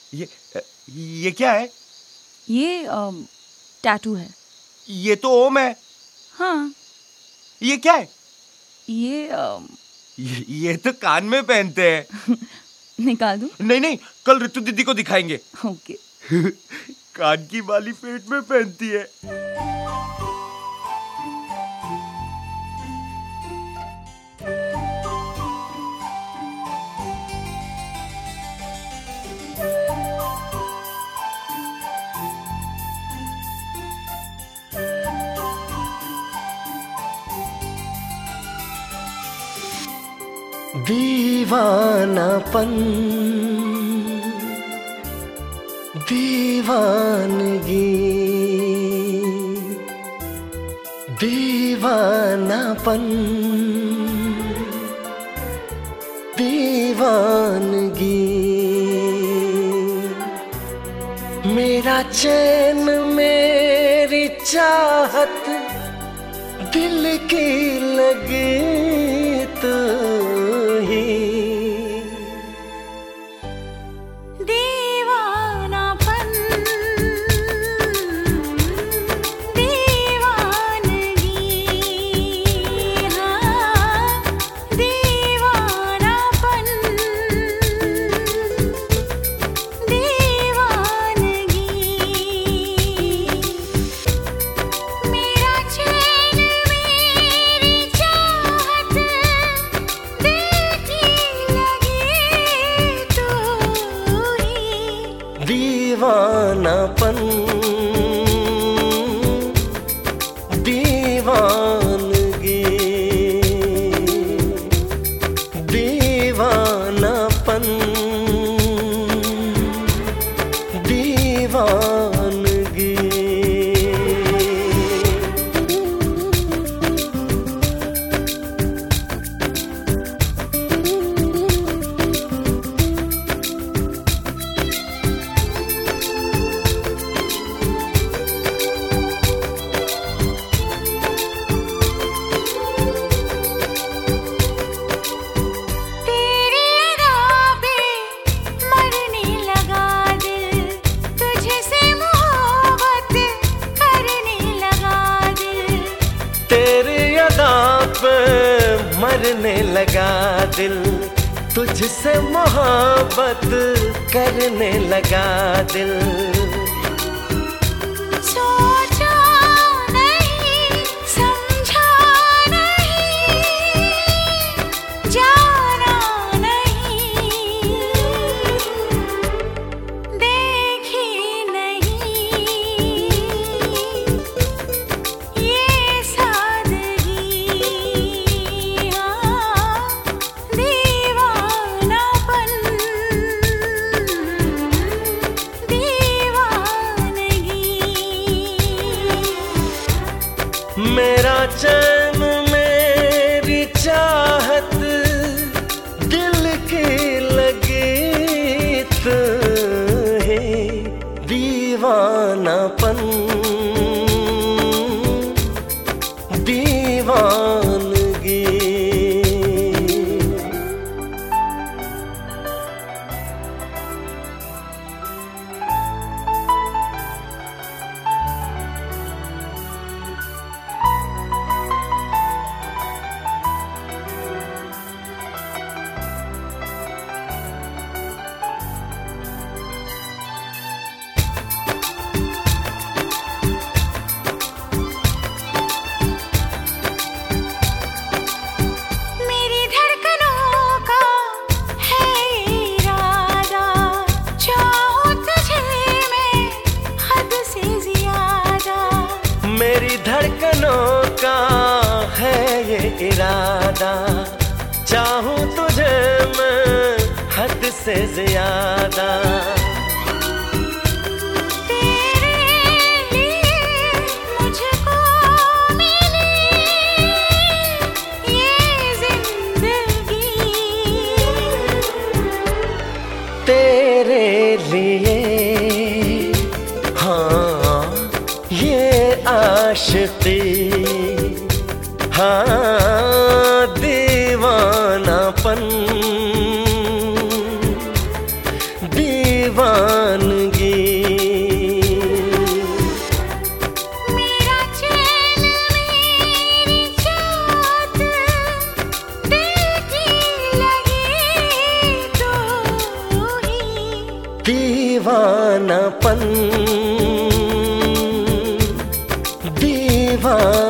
ये ये क्या है? ये टैटू है। ये तो ओम है। हाँ। ये क्या है? ये तो कान में पहनते हैं। निकाल दूं? नहीं, कल ऋतु दीदी को दिखाएंगे। ओके। कान की बाली पेट में पहनती है। दीवानापन, दीवानगी, दीवानापन, दीवानगी, मेरा चैन मेरी चाहत, दिल की लगी तो दीवानापन, दीवानगी, दीवानापन, दीवानगी। मरने लगा दिल, तुझसे मोहब्बत करने लगा दिल। सोचा नहीं, समझा नहीं, जाना नहीं, देखी नहीं ये सादगी। मेरा चैन मेरी चाहत, दिल की लगी तो है दीवानापन, दीवानगी। मेरी धड़कनों का है ये इरादा, चाहूं तुझे मैं हद से ज्यादा। तेरे लिए मुझको मिली ये जिंदगी, तेरे लिए हाँ ये आशिकी, हाँ दीवानापन, दीवान दीवानापन दीवाना